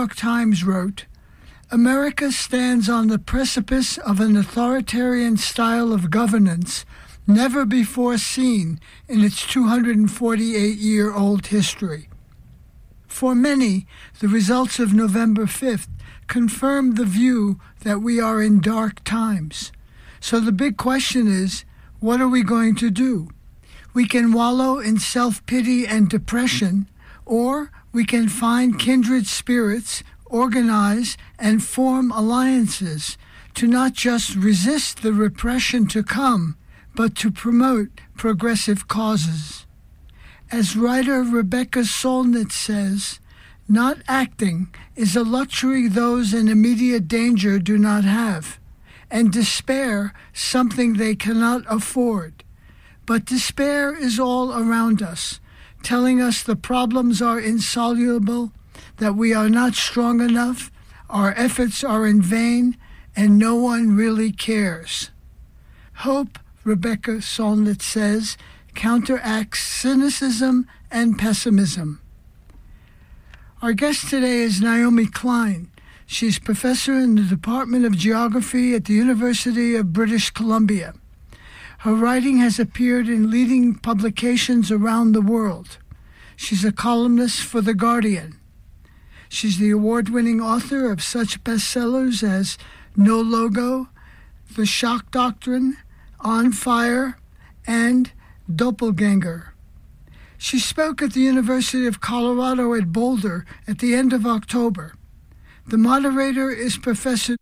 York Times wrote, "America stands on the precipice of an authoritarian style of governance never before seen in its 248-year-old history." For many, the results of November 5th confirm the view that we are in dark times. So the big question is, what are we going to do? We can wallow in self-pity and depression, or we can find kindred spirits, organize, and form alliances to not just resist the repression to come, but to promote progressive causes. As writer Rebecca Solnit says, "Not acting is a luxury those in immediate danger do not have, and despair something they cannot afford. But despair is all around us, telling us the problems are insoluble, that we are not strong enough, our efforts are in vain, and no one really cares." Hope, Rebecca Solnit says, counteracts cynicism and pessimism. Our guest today is Naomi Klein. She's professor in the Department of Geography at the University of British Columbia. Her writing has appeared in leading publications around the world. She's a columnist for The Guardian. She's the award-winning author of such bestsellers as No Logo, The Shock Doctrine, On Fire, and Doppelganger. She spoke at the University of Colorado at Boulder at the end of October. The moderator is Professor.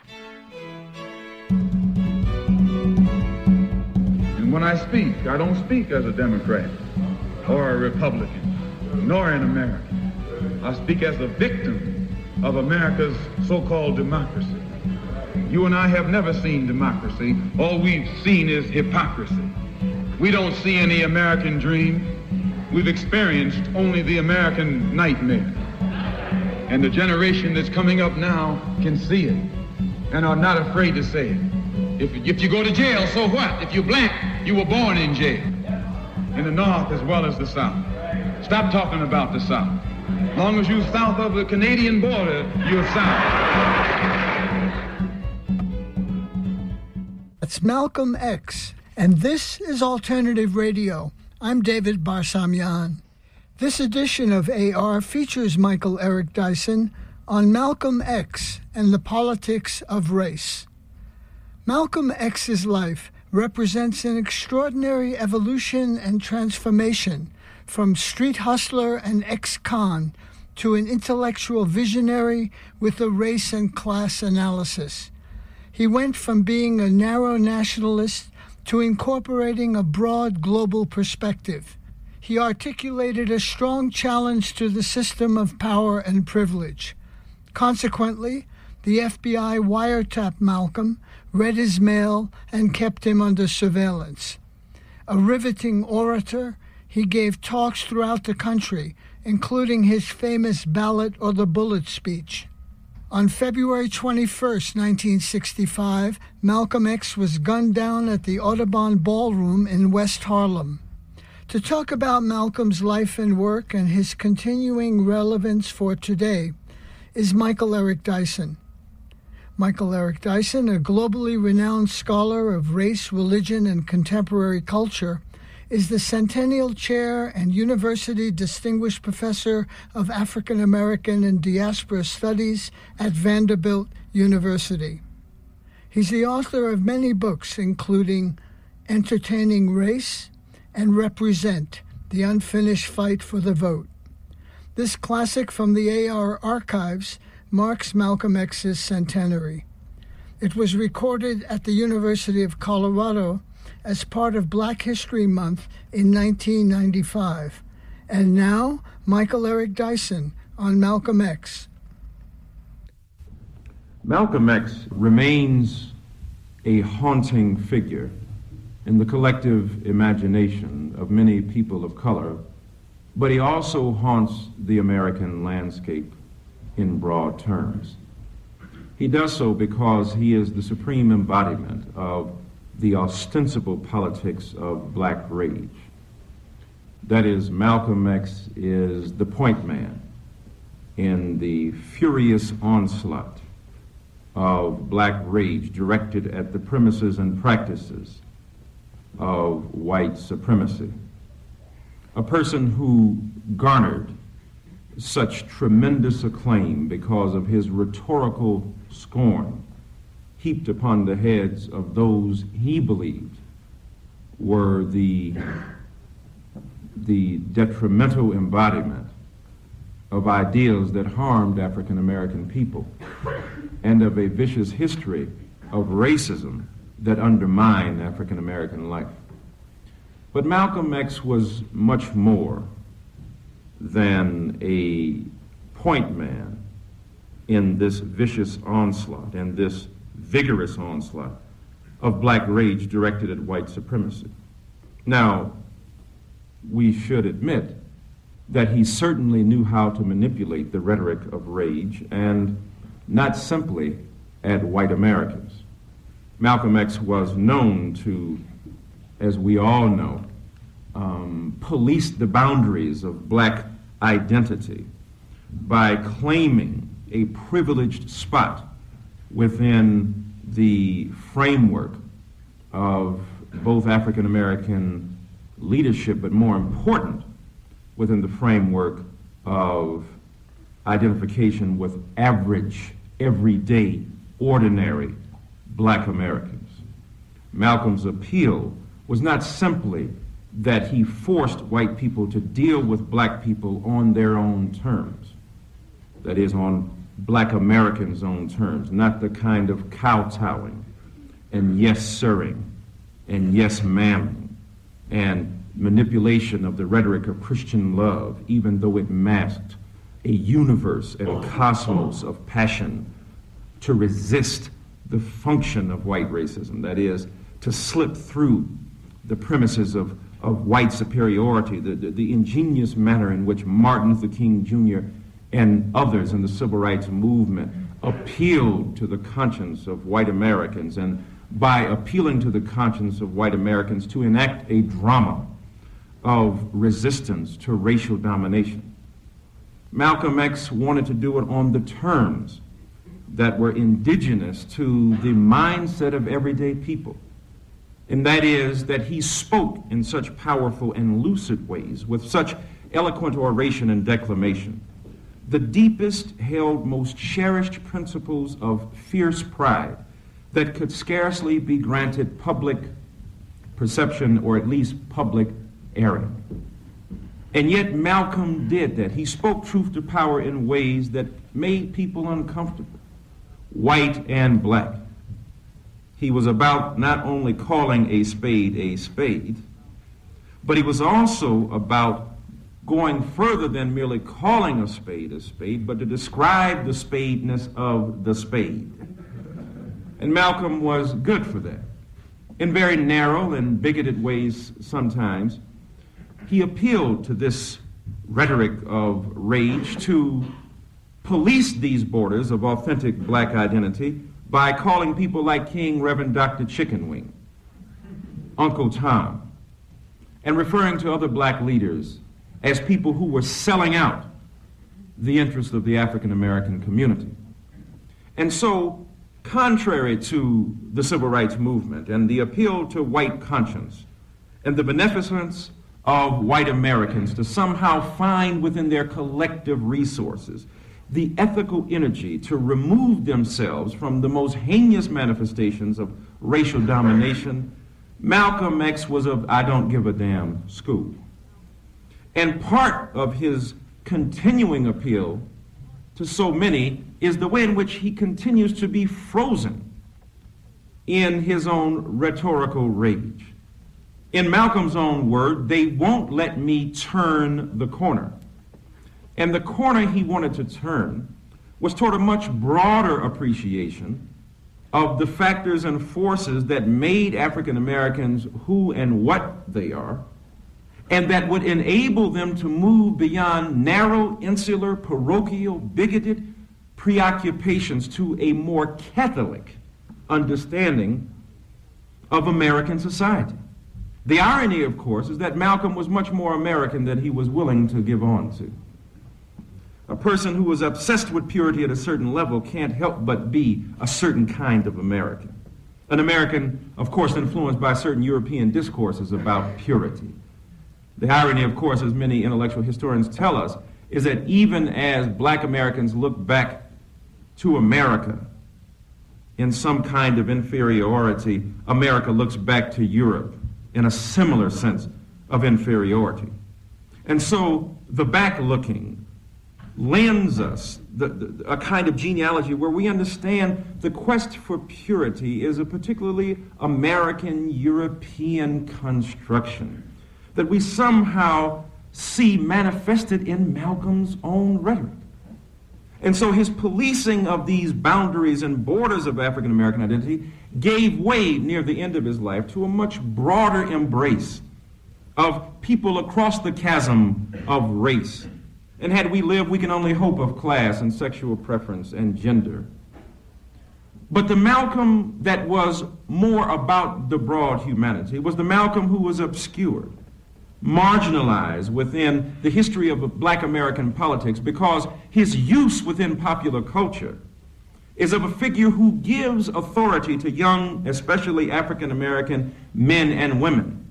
And when I speak, I don't speak as a Democrat or a Republican, nor an American. I speak as a victim of America's so-called democracy. You and I have never seen democracy. All we've seen is hypocrisy. We don't see any American dream. We've experienced only the American nightmare. And the generation that's coming up now can see it and are not afraid to say it. If you go to jail, so what? If you're black, you were born in jail. In the North as well as the South. Stop talking about the South. As long as you're south of the Canadian border, you're South. It's Malcolm X, and this is Alternative Radio. I'm David Barsamian. This edition of AR features Michael Eric Dyson on Malcolm X and the politics of race. Malcolm X's life represents an extraordinary evolution and transformation from street hustler and ex-con to an intellectual visionary with a race and class analysis. He went from being a narrow nationalist to incorporating a broad global perspective. He articulated a strong challenge to the system of power and privilege. Consequently, the FBI wiretapped Malcolm, read his mail, and kept him under surveillance. A riveting orator, he gave talks throughout the country, including his famous ballot or the bullet speech. On February 21, 1965, Malcolm X was gunned down at the Audubon Ballroom in West Harlem. To talk about Malcolm's life and work and his continuing relevance for today is Michael Eric Dyson. Michael Eric Dyson, a globally renowned scholar of race, religion, and contemporary culture, is the Centennial Chair and University Distinguished Professor of African American and Diaspora Studies at Vanderbilt University. He's the author of many books, including Entertaining Race and Represent, The Unfinished Fight for the Vote. This classic from the AR archives marks Malcolm X's centenary. It was recorded at the University of Colorado as part of Black History Month in 1995. And now, Michael Eric Dyson on Malcolm X. Malcolm X remains a haunting figure in the collective imagination of many people of color, but he also haunts the American landscape in broad terms. He does so because he is the supreme embodiment of the ostensible politics of black rage. That is, Malcolm X is the point man in the furious onslaught of black rage directed at the premises and practices of white supremacy. A person who garnered such tremendous acclaim because of his rhetorical scorn heaped upon the heads of those he believed were the detrimental embodiment of ideals that harmed African American people and of a vicious history of racism that undermined African American life. But Malcolm X was much more than a point man in this vicious onslaught and this vigorous onslaught of black rage directed at white supremacy. Now, we should admit that he certainly knew how to manipulate the rhetoric of rage, and not simply at white Americans. Malcolm X was known to, as we all know, police the boundaries of black identity by claiming a privileged spot within the framework of both African American leadership, but more important, within the framework of identification with average, everyday, ordinary black Americans. Malcolm's appeal was not simply that he forced white people to deal with black people on their own terms, that is, on black Americans' own terms, not the kind of kowtowing and yes-sirring and yes-mamming and manipulation of the rhetoric of Christian love, even though it masked a universe and a cosmos of passion to resist the function of white racism, that is, to slip through the premises of white superiority, the ingenious manner in which Martin Luther King Jr. and others in the civil rights movement appealed to the conscience of white Americans, and by appealing to the conscience of white Americans to enact a drama of resistance to racial domination. Malcolm X wanted to do it on the terms that were indigenous to the mindset of everyday people. And that is that he spoke in such powerful and lucid ways, with such eloquent oration and declamation, the deepest held, most cherished principles of fierce pride that could scarcely be granted public perception or at least public airing. And yet Malcolm did that. He spoke truth to power in ways that made people uncomfortable, white and black. He was about not only calling a spade, but he was also about going further than merely calling a spade, but to describe the spadeness of the spade. And Malcolm was good for that. In very narrow and bigoted ways sometimes, he appealed to this rhetoric of rage to police these borders of authentic black identity by calling people like King Reverend Dr. Chickenwing, Uncle Tom, and referring to other black leaders as people who were selling out the interests of the African American community. And so, contrary to the civil rights movement and the appeal to white conscience and the beneficence of white Americans to somehow find within their collective resources the ethical energy to remove themselves from the most heinous manifestations of racial domination, Malcolm X was of I don't give a damn school. And part of his continuing appeal to so many is the way in which he continues to be frozen in his own rhetorical rage. In Malcolm's own word, they won't let me turn the corner. And the corner he wanted to turn was toward a much broader appreciation of the factors and forces that made African Americans who and what they are, and that would enable them to move beyond narrow, insular, parochial, bigoted preoccupations to a more Catholic understanding of American society. The irony, of course, is that Malcolm was much more American than he was willing to give on to. A person who is obsessed with purity at a certain level can't help but be a certain kind of American. An American, of course, influenced by certain European discourses about purity. The irony, of course, as many intellectual historians tell us, is that even as black Americans look back to America in some kind of inferiority, America looks back to Europe in a similar sense of inferiority. And so the back-looking lends us a kind of genealogy where we understand the quest for purity is a particularly American, European construction that we somehow see manifested in Malcolm's own rhetoric. And so his policing of these boundaries and borders of African American identity gave way near the end of his life to a much broader embrace of people across the chasm of race. And had we lived, we can only hope of class and sexual preference and gender. But the Malcolm that was more about the broad humanity was the Malcolm who was obscured, marginalized within the history of black American politics because his use within popular culture is of a figure who gives authority to young, especially African American men and women,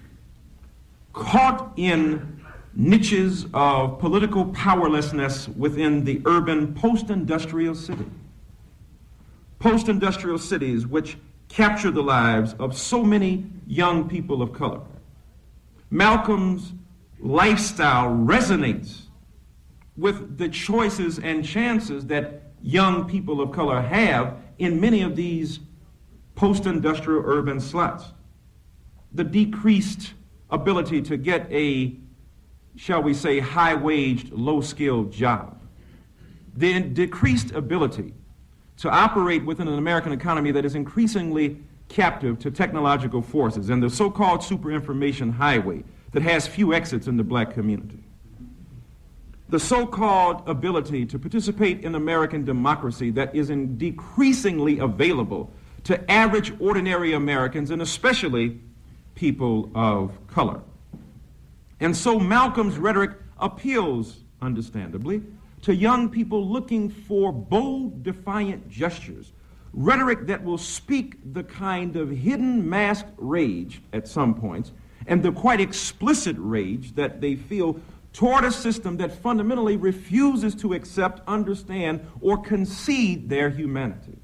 caught in niches of political powerlessness within the urban post-industrial city. Post-industrial cities which capture the lives of so many young people of color. Malcolm's lifestyle resonates with the choices and chances that young people of color have in many of these post-industrial urban slots. The decreased ability to get a, shall we say, high-waged, low-skilled job. The decreased ability to operate within an American economy that is increasingly captive to technological forces and the so-called super-information highway that has few exits in the black community. The so-called ability to participate in American democracy that is decreasingly available to average, ordinary Americans, and especially people of color. And so Malcolm's rhetoric appeals, understandably, to young people looking for bold, defiant gestures, rhetoric that will speak the kind of hidden, masked rage at some points, and the quite explicit rage that they feel toward a system that fundamentally refuses to accept, understand, or concede their humanity.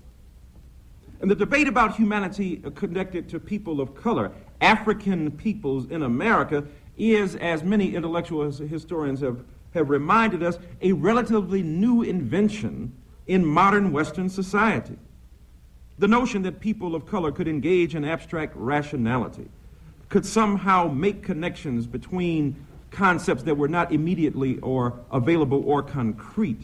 And the debate about humanity connected to people of color, African peoples in America, is, as many intellectual historians have reminded us, a relatively new invention in modern Western society. The notion that people of color could engage in abstract rationality, could somehow make connections between concepts that were not immediately or available or concrete,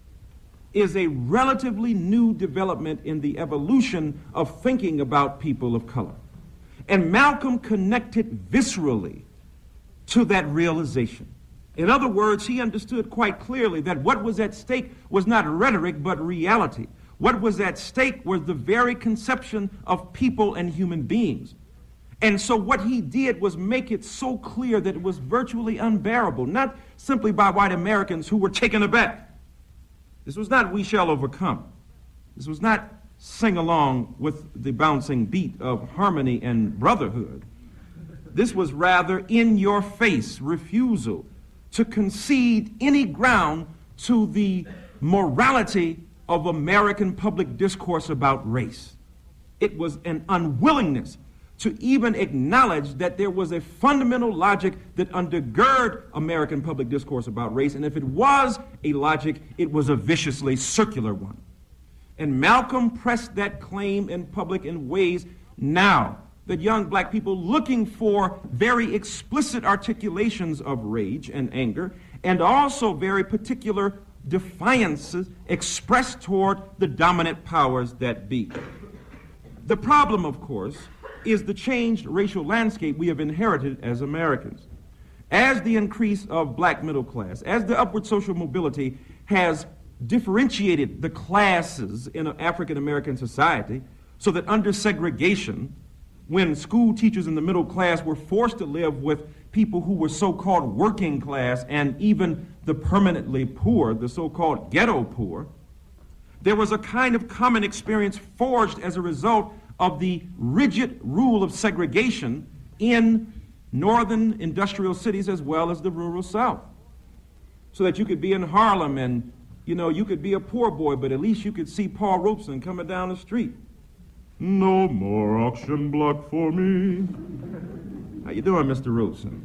is a relatively new development in the evolution of thinking about people of color. And Malcolm connected viscerally to that realization. In other words, he understood quite clearly that what was at stake was not rhetoric, but reality. What was at stake was the very conception of people and human beings. And so what he did was make it so clear that it was virtually unbearable, not simply by white Americans who were taken aback. This was not "We Shall Overcome." This was not sing along with the bouncing beat of harmony and brotherhood. This was rather in-your-face refusal to concede any ground to the morality of American public discourse about race. It was an unwillingness to even acknowledge that there was a fundamental logic that undergird American public discourse about race, and if it was a logic, it was a viciously circular one. And Malcolm pressed that claim in public in ways now that young black people looking for very explicit articulations of rage and anger, and also very particular defiances expressed toward the dominant powers that be. The problem, of course, is the changed racial landscape we have inherited as Americans. As the increase of black middle class, as the upward social mobility has differentiated the classes in African American society, so that under segregation, when school teachers in the middle class were forced to live with people who were so-called working class and even the permanently poor, the so-called ghetto poor, there was a kind of common experience forged as a result of the rigid rule of segregation in northern industrial cities as well as the rural South. So that you could be in Harlem and, you could be a poor boy, but at least you could see Paul Robeson coming down the street. No more auction block for me. How you doing, Mr. Robeson?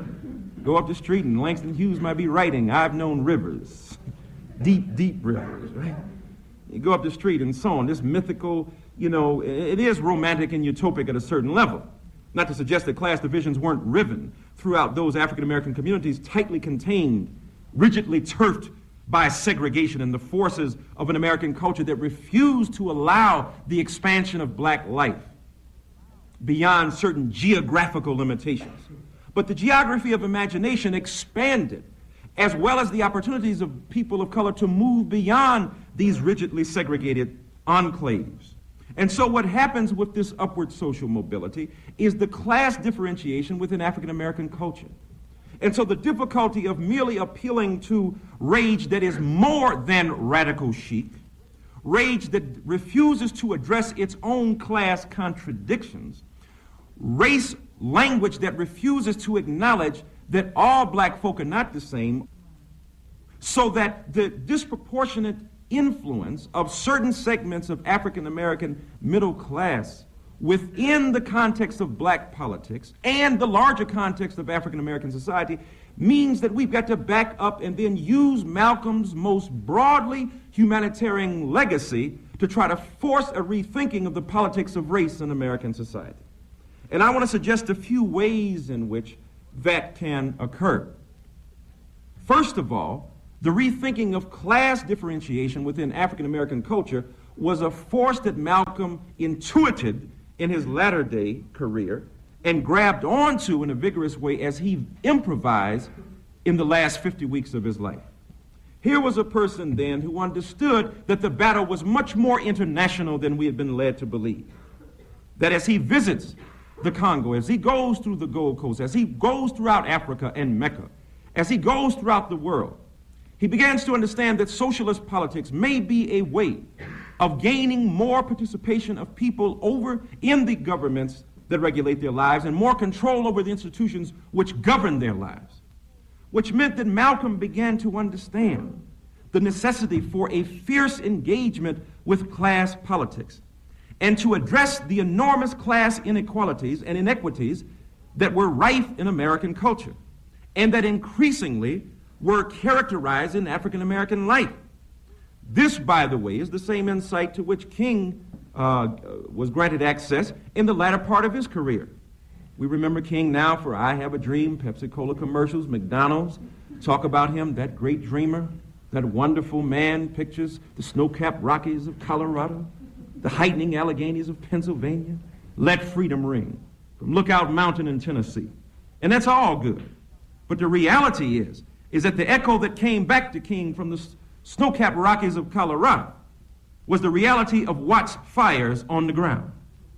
Go up the street and Langston Hughes might be writing, I've known rivers, deep, deep rivers, right? You go up the street and so on. This mythical, it is romantic and utopic at a certain level. Not to suggest that class divisions weren't riven throughout those African-American communities tightly contained, rigidly turfed by segregation and the forces of an American culture that refused to allow the expansion of black life beyond certain geographical limitations. But the geography of imagination expanded, as well as the opportunities of people of color to move beyond these rigidly segregated enclaves. And so what happens with this upward social mobility is the class differentiation within African American culture. And so the difficulty of merely appealing to rage that is more than radical chic, rage that refuses to address its own class contradictions, race language that refuses to acknowledge that all black folk are not the same, so that the disproportionate influence of certain segments of African American middle class within the context of black politics and the larger context of African American society means that we've got to back up and then use Malcolm's most broadly humanitarian legacy to try to force a rethinking of the politics of race in American society. And I want to suggest a few ways in which that can occur. First of all, the rethinking of class differentiation within African American culture was a force that Malcolm intuited in his latter-day career and grabbed onto in a vigorous way as he improvised in the last 50 weeks of his life. Here was a person then who understood that the battle was much more international than we had been led to believe. That as he visits the Congo, as he goes through the Gold Coast, as he goes throughout Africa and Mecca, as he goes throughout the world, he begins to understand that socialist politics may be a way of gaining more participation of people over in the governments that regulate their lives and more control over the institutions which govern their lives, which meant that Malcolm began to understand the necessity for a fierce engagement with class politics and to address the enormous class inequalities and inequities that were rife in American culture and that increasingly were characterized in African American life. This, by the way, is the same insight to which King was granted access in the latter part of his career. We remember King now for I Have a Dream, Pepsi-Cola commercials, McDonald's, talk about him, that great dreamer, that wonderful man, pictures the snow-capped Rockies of Colorado, the heightening Alleghenies of Pennsylvania, Let Freedom Ring, from Lookout Mountain in Tennessee. And that's all good. But the reality is that the echo that came back to King from the snow-capped Rockies of Colorado was the reality of Watts fires on the ground.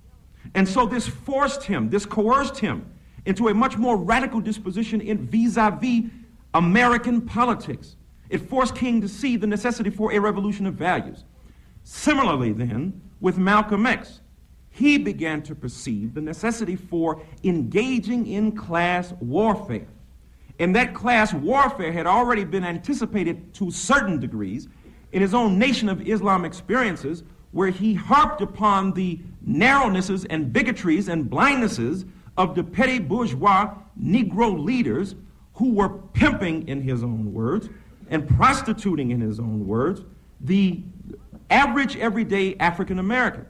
And so this forced him, this coerced him into a much more radical disposition in vis-a-vis American politics. It forced King to see the necessity for a revolution of values. Similarly then, with Malcolm X, he began to perceive the necessity for engaging in class warfare. And that class warfare had already been anticipated to certain degrees in his own Nation of Islam experiences, where he harped upon the narrownesses and bigotries and blindnesses of the petty bourgeois Negro leaders who were pimping, in his own words, and prostituting, in his own words, the average everyday African American.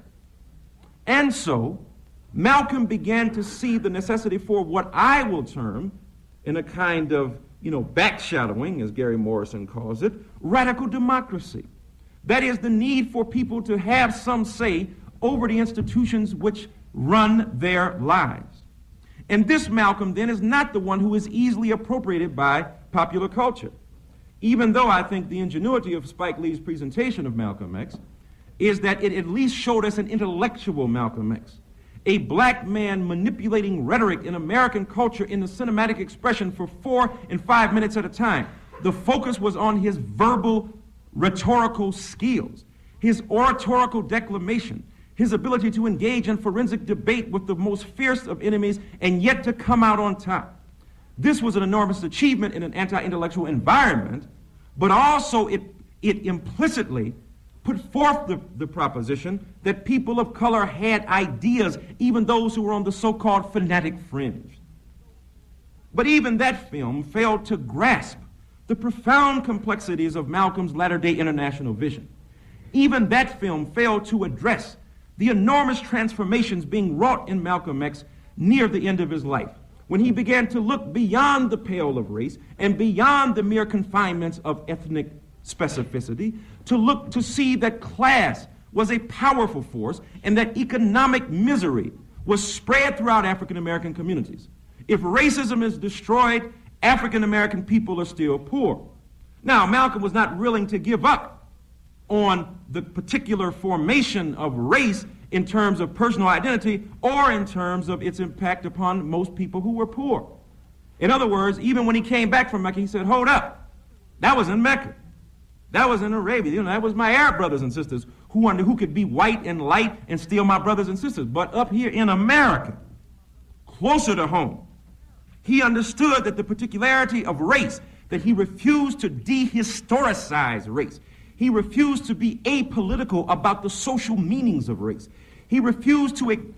And so Malcolm began to see the necessity for what I will term, in a kind of, backshadowing, as Gary Morrison calls it, radical democracy. That is the need for people to have some say over the institutions which run their lives. And this Malcolm, then, is not the one who is easily appropriated by popular culture. Even though I think the ingenuity of Spike Lee's presentation of Malcolm X is that it at least showed us an intellectual Malcolm X, a black man manipulating rhetoric in American culture in the cinematic expression for 4 and 5 minutes at a time. The focus was on his verbal rhetorical skills, his oratorical declamation, his ability to engage in forensic debate with the most fierce of enemies and yet to come out on top. This was an enormous achievement in an anti-intellectual environment, but also it implicitly put forth the proposition that people of color had ideas, even those who were on the so-called fanatic fringe. But even that film failed to grasp the profound complexities of Malcolm's latter-day international vision. Even that film failed to address the enormous transformations being wrought in Malcolm X near the end of his life, when he began to look beyond the pale of race and beyond the mere confinements of ethnic specificity, to see that class was a powerful force and that economic misery was spread throughout African American communities. If racism is destroyed, African American people are still poor. Now, Malcolm was not willing to give up on the particular formation of race in terms of personal identity or in terms of its impact upon most people who were poor. In other words, even when he came back from Mecca, he said, hold up, that was in Mecca. That was in Arabia. You know, that was my Arab brothers and sisters who could be white and light and still my brothers and sisters. But up here in America, closer to home, he understood that the particularity of race, that he refused to dehistoricize race. He refused to be apolitical about the social meanings of race. He refused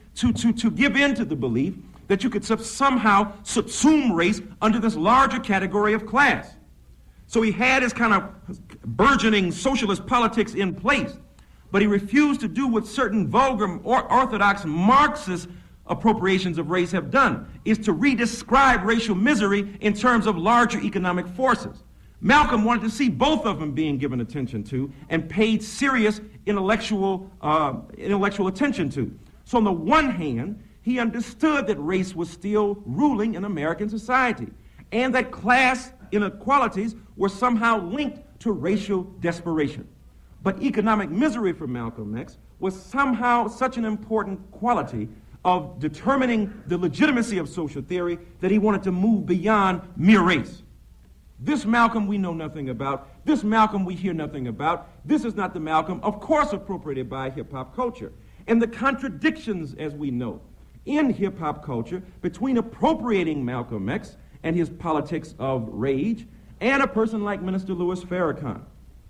to give in to the belief that you could somehow subsume race under this larger category of class. So he had his kind of burgeoning socialist politics in place, but he refused to do what certain vulgar or orthodox Marxist appropriations of race have done, is to redescribe racial misery in terms of larger economic forces. Malcolm wanted to see both of them being given attention to and paid serious intellectual attention to. So on the one hand, he understood that race was still ruling in American society and that class inequalities were somehow linked to racial desperation. But economic misery for Malcolm X was somehow such an important quality of determining the legitimacy of social theory that he wanted to move beyond mere race. This Malcolm we know nothing about. This Malcolm we hear nothing about. This is not the Malcolm, of course, appropriated by hip-hop culture. And the contradictions, as we know, in hip-hop culture between appropriating Malcolm X and his politics of rage and a person like Minister Louis Farrakhan.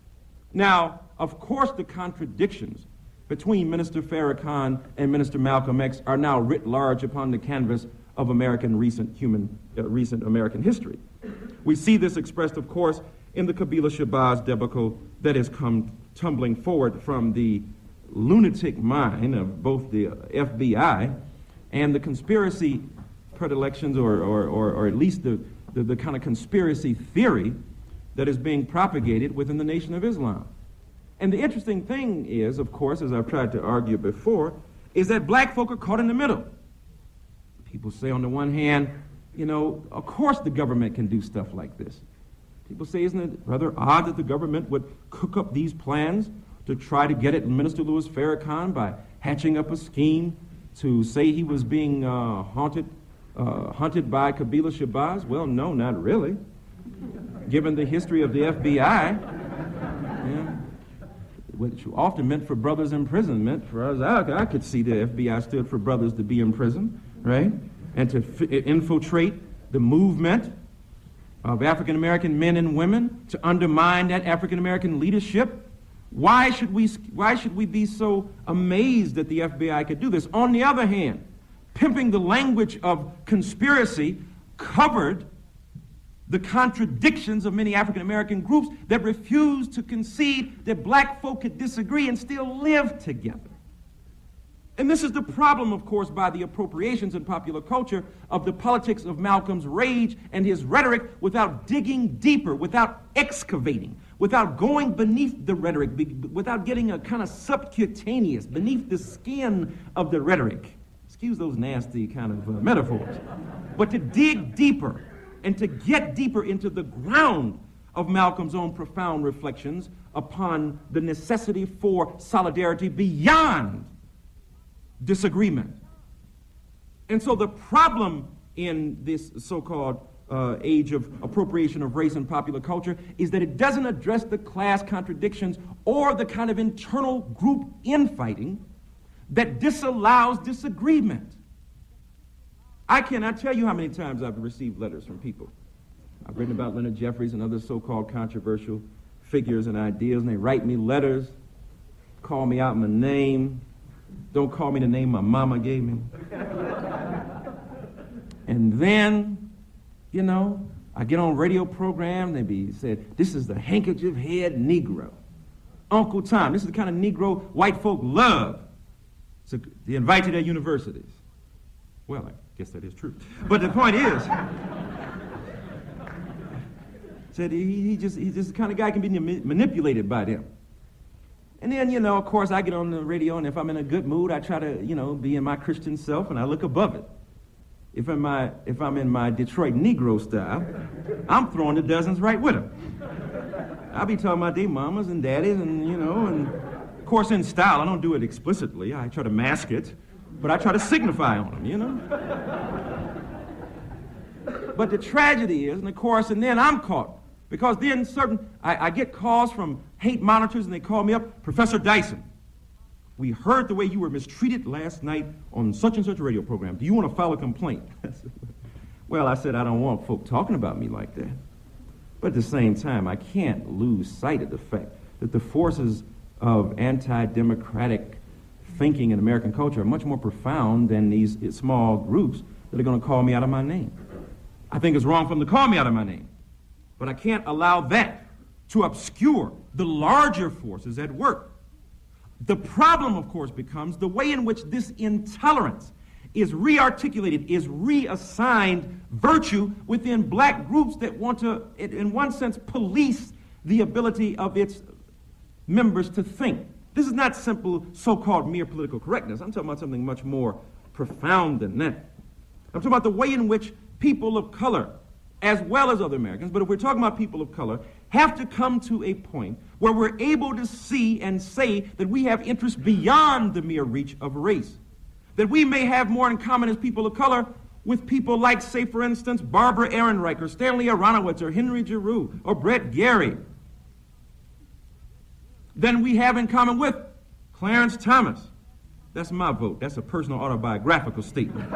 Now, of course, the contradictions between Minister Farrakhan and Minister Malcolm X are now writ large upon the canvas of recent American history. We see this expressed, of course, in the Kabila Shabazz debacle that has come tumbling forward from the lunatic mind of both the FBI and the conspiracy predilections, or at least the kind of conspiracy theory that is being propagated within the Nation of Islam. And the interesting thing is, of course, as I've tried to argue before, is that black folk are caught in the middle. People say on the one hand, you know, of course the government can do stuff like this. People say, isn't it rather odd that the government would cook up these plans to try to get at Minister Louis Farrakhan by hatching up a scheme to say he was being hunted by Kabila Shabazz? Well, no, not really. Given the history of the FBI, which often meant for brothers imprisonment, for us, I could see the FBI stood for brothers to be imprisoned, right? And to infiltrate the movement of African American men and women, to undermine that African American leadership. Why should we be so amazed that the FBI could do this? On the other hand, pimping the language of conspiracy covered the contradictions of many African American groups that refused to concede that black folk could disagree and still live together. And this is the problem, of course, by the appropriations in popular culture of the politics of Malcolm's rage and his rhetoric without digging deeper, without excavating, without going beneath the rhetoric, without getting a kind of subcutaneous, beneath the skin of the rhetoric. Excuse those nasty kind of metaphors. But to dig deeper and to get deeper into the ground of Malcolm's own profound reflections upon the necessity for solidarity beyond disagreement, And so the problem in this so-called age of appropriation of race and popular culture is that it doesn't address the class contradictions or the kind of internal group infighting that disallows disagreement. I cannot tell you how many times I've received letters from people. I've written about Leonard Jeffries and other so-called controversial figures and ideas, and they write me letters, call me out my name, don't call me the name my mama gave me. And then, you know, I get on radio program, they be said, this is the handkerchief head Negro. Uncle Tom, this is the kind of Negro white folk love. So they invite to their universities. Well, I guess that is true. But the point is, said he's just the kind of guy can be manipulated by them. And then, you know, of course, I get on the radio, and if I'm in a good mood, I try to, you know, be in my Christian self, and I look above it. If I'm in my Detroit Negro style, I'm throwing the dozens right with them. I'll be talking about their mamas and daddies, and, you know, and of course in style. I don't do it explicitly. I try to mask it, but I try to signify on them, you know. But the tragedy is, and of course, and then I'm caught. Because then I get calls from hate monitors, and they call me up, Professor Dyson, we heard the way you were mistreated last night on such and such a radio program. Do you want to file a complaint? Well, I said, I don't want folk talking about me like that. But at the same time, I can't lose sight of the fact that the forces of anti-democratic thinking in American culture are much more profound than these small groups that are going to call me out of my name. I think it's wrong for them to call me out of my name. But I can't allow that to obscure the larger forces at work. The problem, of course, becomes the way in which this intolerance is rearticulated, is reassigned virtue within black groups that want to, in one sense, police the ability of its members to think. This is not simple so-called mere political correctness. I'm talking about something much more profound than that. I'm talking about the way in which people of color, as well as other Americans, but if we're talking about people of color, have to come to a point where we're able to see and say that we have interests beyond the mere reach of race. That we may have more in common as people of color with people like, say, for instance, Barbara Ehrenreich or Stanley Aronowitz or Henry Giroux or Brett Gary than we have in common with Clarence Thomas. That's my vote. That's a personal autobiographical statement.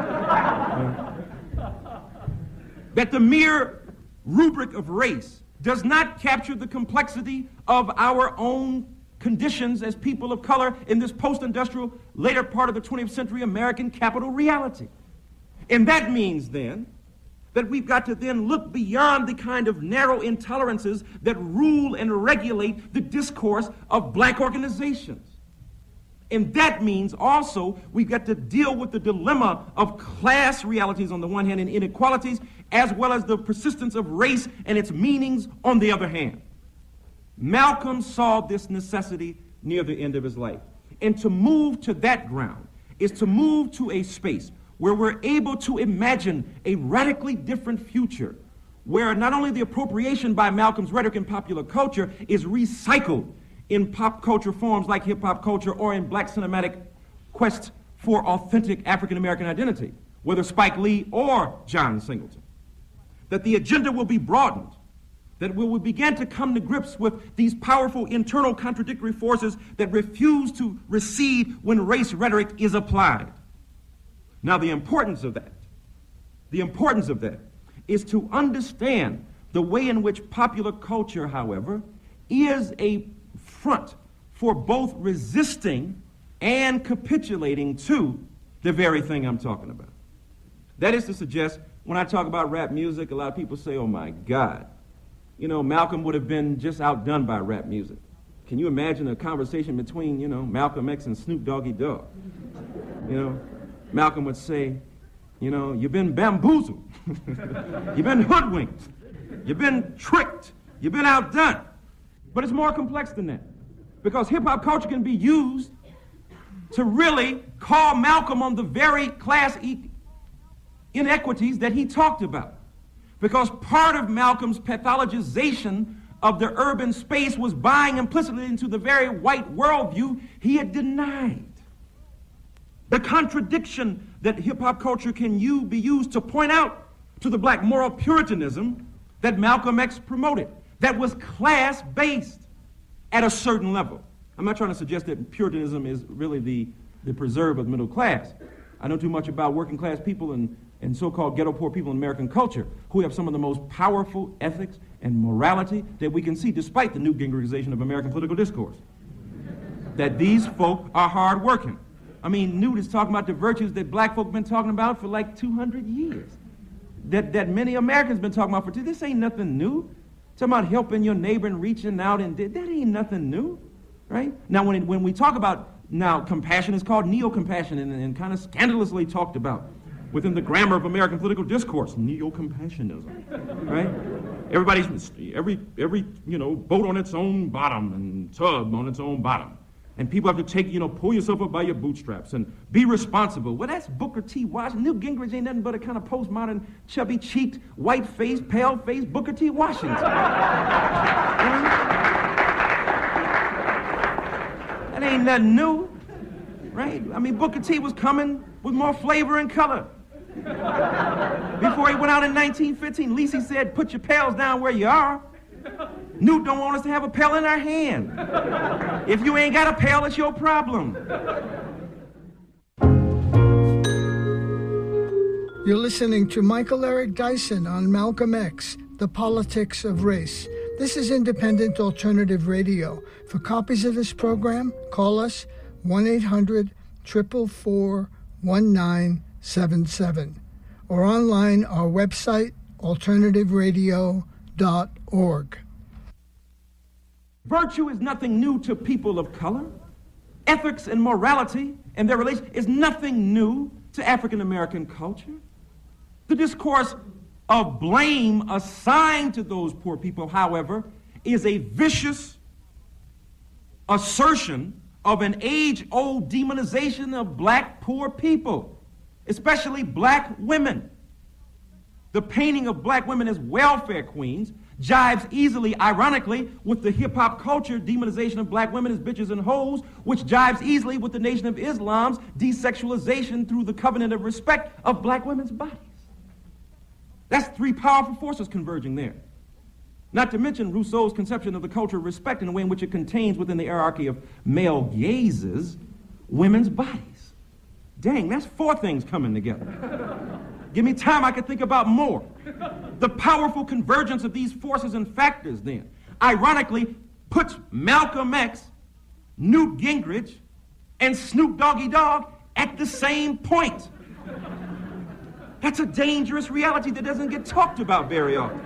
That the mere rubric of race does not capture the complexity of our own conditions as people of color in this post-industrial, later part of the 20th century American capital reality. And that means then that we've got to then look beyond the kind of narrow intolerances that rule and regulate the discourse of black organizations. And that means also we've got to deal with the dilemma of class realities on the one hand and inequalities, as well as the persistence of race and its meanings on the other hand. Malcolm saw this necessity near the end of his life. And to move to that ground is to move to a space where we're able to imagine a radically different future, where not only the appropriation by Malcolm's rhetoric in popular culture is recycled in pop culture forms like hip-hop culture or in black cinematic quest for authentic African-American identity, whether Spike Lee or John Singleton. That the agenda will be broadened, that we will begin to come to grips with these powerful internal contradictory forces that refuse to recede when race rhetoric is applied. Now, the importance of that is to understand the way in which popular culture, however, is a front for both resisting and capitulating to the very thing I'm talking about. That is to suggest, when I talk about rap music, a lot of people say, oh my God, you know, Malcolm would have been just outdone by rap music. Can you imagine a conversation between, you know, Malcolm X and Snoop Doggy Dogg? You know, Malcolm would say, you know, you've been bamboozled. You've been hoodwinked. You've been tricked. You've been outdone. But it's more complex than that. Because hip-hop culture can be used to really call Malcolm on the very class inequities that he talked about. Because part of Malcolm's pathologization of the urban space was buying implicitly into the very white worldview he had denied. The contradiction that hip-hop culture can be used to point out to the black moral puritanism that Malcolm X promoted, that was class-based at a certain level. I'm not trying to suggest that Puritanism is really the preserve of the middle class. I know too much about working class people and so-called ghetto poor people in American culture who have some of the most powerful ethics and morality that we can see despite the Newt Gingrichization of American political discourse. That these folk are hard-working. I mean, Newt is talking about the virtues that black folk have been talking about for like 200 years. That many Americans have been talking about for this ain't nothing new. Talking about helping your neighbor and reaching out, and that ain't nothing new, right? Now, when we talk about, now, compassion is called neo-compassion and kind of scandalously talked about within the grammar of American political discourse, neo-compassionism, right? Every boat on its own bottom and tub on its own bottom. And people have to pull yourself up by your bootstraps and be responsible. Well, that's Booker T. Washington. Newt Gingrich ain't nothing but a kind of postmodern, chubby-cheeked, white-faced, pale-faced Booker T. Washington. That ain't nothing new, right? I mean, Booker T. was coming with more flavor and color. Before he went out in 1915, at least he said, put your pails down where you are. Newt don't want us to have a pail in our hand. If you ain't got a pail, it's your problem. You're listening to Michael Eric Dyson on Malcolm X, The Politics of Race. This is Independent Alternative Radio. For copies of this program, call us 1-800-444-1977 or online our website, alternativeradio.org. Virtue is nothing new to people of color. Ethics and morality and their relation is nothing new to African American culture. The discourse of blame assigned to those poor people, however, is a vicious assertion of an age-old demonization of black poor people, especially black women. The painting of black women as welfare queens jives easily, ironically, with the hip-hop culture demonization of black women as bitches and hoes, which jives easily with the Nation of Islam's desexualization through the covenant of respect of black women's bodies. That's three powerful forces converging there. Not to mention Rousseau's conception of the culture of respect in the way in which it contains within the hierarchy of male gazes women's bodies. Dang, that's four things coming together. Give me time, I could think about more. The powerful convergence of these forces and factors then, ironically, puts Malcolm X, Newt Gingrich, and Snoop Doggy Dogg at the same point. That's a dangerous reality that doesn't get talked about very often.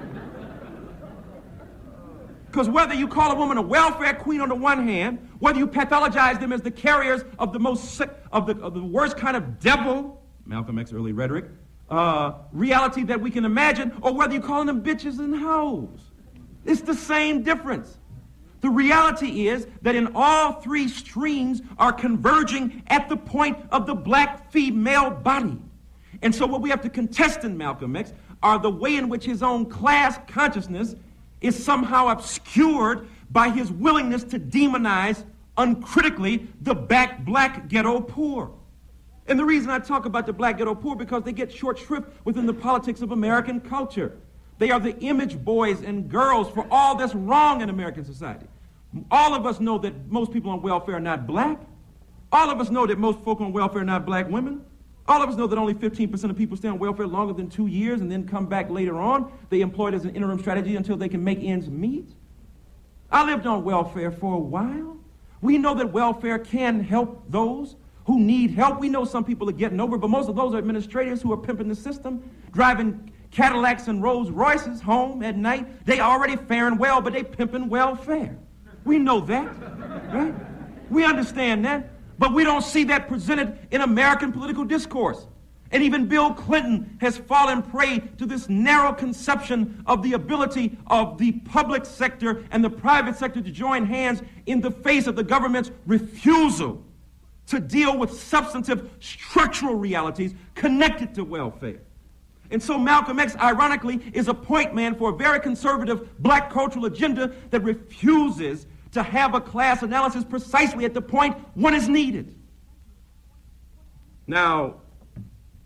Because whether you call a woman a welfare queen on the one hand, whether you pathologize them as the carriers of the most sick, of the worst kind of devil, Malcolm X early rhetoric, reality that we can imagine, or whether you're calling them bitches and hoes. It's the same difference. The reality is that in all three streams are converging at the point of the black female body. And so what we have to contest in Malcolm X are the way in which his own class consciousness is somehow obscured by his willingness to demonize uncritically the black ghetto poor. And the reason I talk about the black ghetto poor because they get short shrift within the politics of American culture. They are the image boys and girls for all that's wrong in American society. All of us know that most people on welfare are not black. All of us know that most folk on welfare are not black women. All of us know that only 15% of people stay on welfare longer than 2 years and then come back later on. They employ it as an interim strategy until they can make ends meet. I lived on welfare for a while. We know that welfare can help those who need help. We know some people are getting over, but most of those are administrators who are pimping the system, driving Cadillacs and Rolls Royces home at night. They already faring well, but they pimping welfare. We know that, right? We understand that. But we don't see that presented in American political discourse. And even Bill Clinton has fallen prey to this narrow conception of the ability of the public sector and the private sector to join hands in the face of the government's refusal to deal with substantive structural realities connected to welfare. And so Malcolm X, ironically, is a point man for a very conservative black cultural agenda that refuses to have a class analysis precisely at the point one is needed. Now,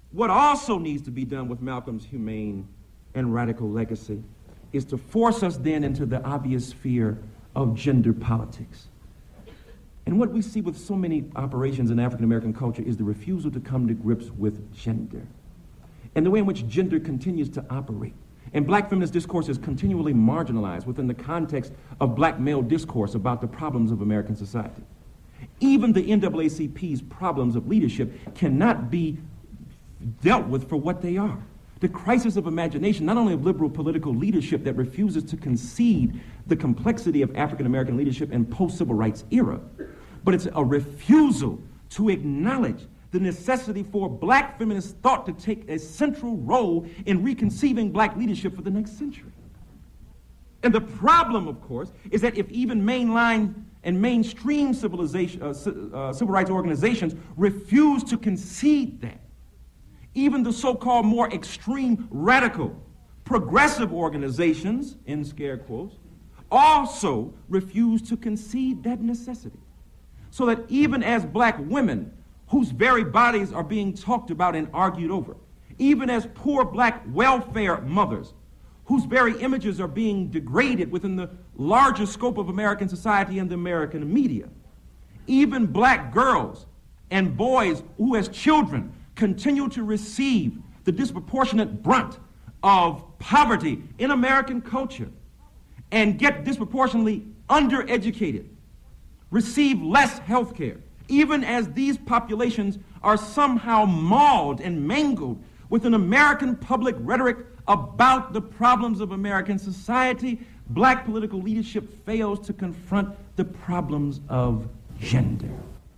What also needs to be done with Malcolm's humane and radical legacy is to force us then into the obvious sphere of gender politics. And what we see with so many operations in African American culture is the refusal to come to grips with gender and the way in which gender continues to operate. And black feminist discourse is continually marginalized within the context of black male discourse about the problems of American society. Even the NAACP's problems of leadership cannot be dealt with for what they are. The crisis of imagination, not only of liberal political leadership that refuses to concede the complexity of African American leadership in post-civil rights era, but it's a refusal to acknowledge the necessity for black feminist thought to take a central role in reconceiving black leadership for the next century. And the problem, of course, is that if even mainline and mainstream civil rights organizations refuse to concede that, even the so-called more extreme, radical, progressive organizations, in scare quotes, also refuse to concede that necessity. So that even as black women, whose very bodies are being talked about and argued over, even as poor black welfare mothers, whose very images are being degraded within the larger scope of American society and the American media, even black girls and boys who as children continue to receive the disproportionate brunt of poverty in American culture and get disproportionately undereducated, receive less health care, even as these populations are somehow mauled and mangled with an American public rhetoric about the problems of American society, black political leadership fails to confront the problems of gender.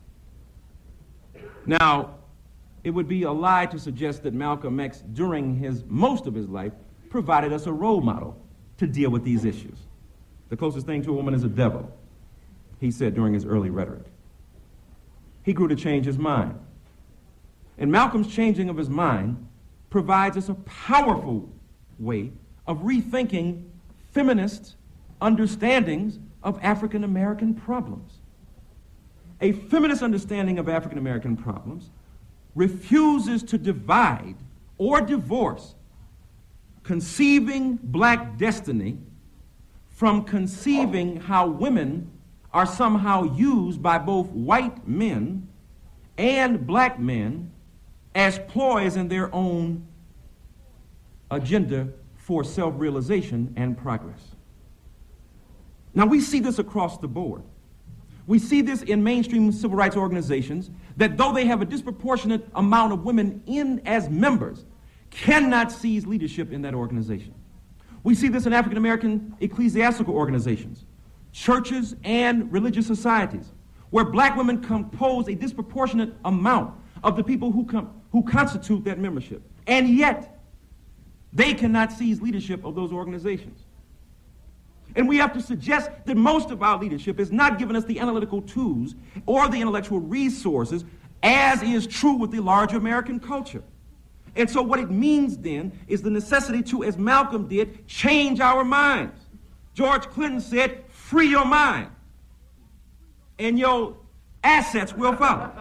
Now, it would be a lie to suggest that Malcolm X, during most of his life, provided us a role model to deal with these issues. The closest thing to a woman is a devil, he said during his early rhetoric. He grew to change his mind. And Malcolm's changing of his mind provides us a powerful way of rethinking feminist understandings of African American problems. A feminist understanding of African American problems refuses to divide or divorce conceiving black destiny from conceiving how women are somehow used by both white men and black men as ploys in their own agenda for self-realization and progress. Now, we see this across the board. We see this in mainstream civil rights organizations that though they have a disproportionate amount of women in as members, cannot seize leadership in that organization. We see this in African American ecclesiastical organizations, churches and religious societies, where black women compose a disproportionate amount of the people who constitute that membership. And yet, they cannot seize leadership of those organizations. And we have to suggest that most of our leadership is not giving us the analytical tools or the intellectual resources, as is true with the larger American culture. And so what it means then is the necessity to, as Malcolm did, change our minds. George Clinton said, free your mind, and your assets will follow.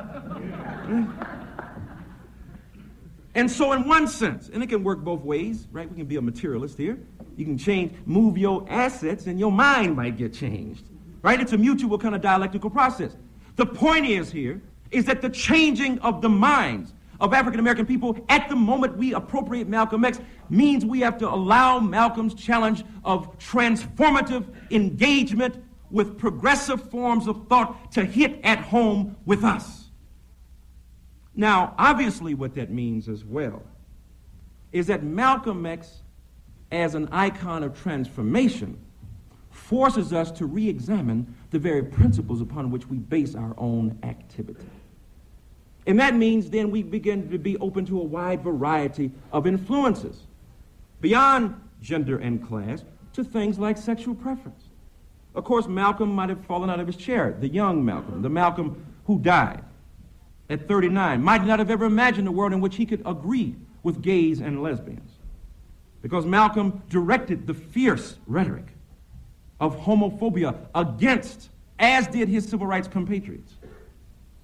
And so in one sense, and it can work both ways, right? We can be a materialist here. You can move your assets and your mind might get changed, right? It's a mutual kind of dialectical process. The point is that the changing of the minds of African American people at the moment we appropriate Malcolm X means we have to allow Malcolm's challenge of transformative engagement with progressive forms of thought to hit at home with us. Now, obviously what that means as well is that Malcolm X, as an icon of transformation, forces us to re-examine the very principles upon which we base our own activity. And that means then we begin to be open to a wide variety of influences, beyond gender and class, to things like sexual preference. Of course, Malcolm might have fallen out of his chair, the young Malcolm, the Malcolm who died at 39, might not have ever imagined a world in which he could agree with gays and lesbians, because Malcolm directed the fierce rhetoric of homophobia against, as did his civil rights compatriots.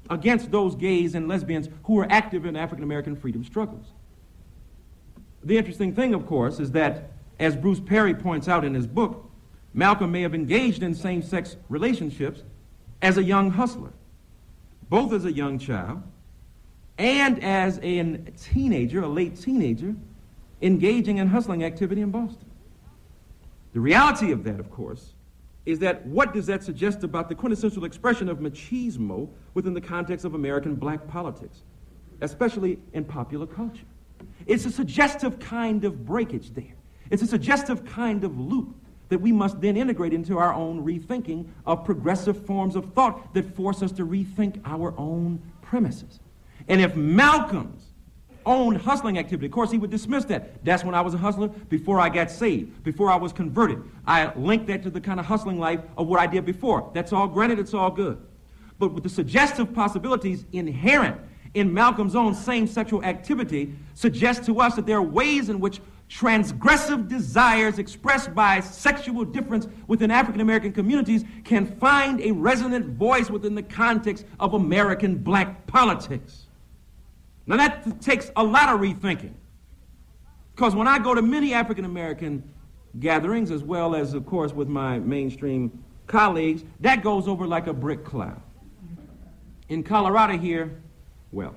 against those gays and lesbians who were active in African American freedom struggles. The interesting thing, of course, is that, as Bruce Perry points out in his book, Malcolm may have engaged in same-sex relationships as a young hustler, both as a young child and as a teenager, a late teenager, engaging in hustling activity in Boston. The reality of that, of course, is that what does that suggest about the quintessential expression of machismo within the context of American black politics, especially in popular culture? It's a suggestive kind of breakage there. It's a suggestive kind of loop that we must then integrate into our own rethinking of progressive forms of thought that force us to rethink our own premises. And if Malcolm's own hustling activity, of course, he would dismiss that. That's when I was a hustler, before I got saved, before I was converted. I linked that to the kind of hustling life of what I did before. That's all granted, it's all good. But with the suggestive possibilities inherent in Malcolm's own same sexual activity suggests to us that there are ways in which transgressive desires expressed by sexual difference within African American communities can find a resonant voice within the context of American black politics. Now that takes a lot of rethinking, because when I go to many African American gatherings, as well as, of course, with my mainstream colleagues, that goes over like a brick cloud. In Colorado here, well.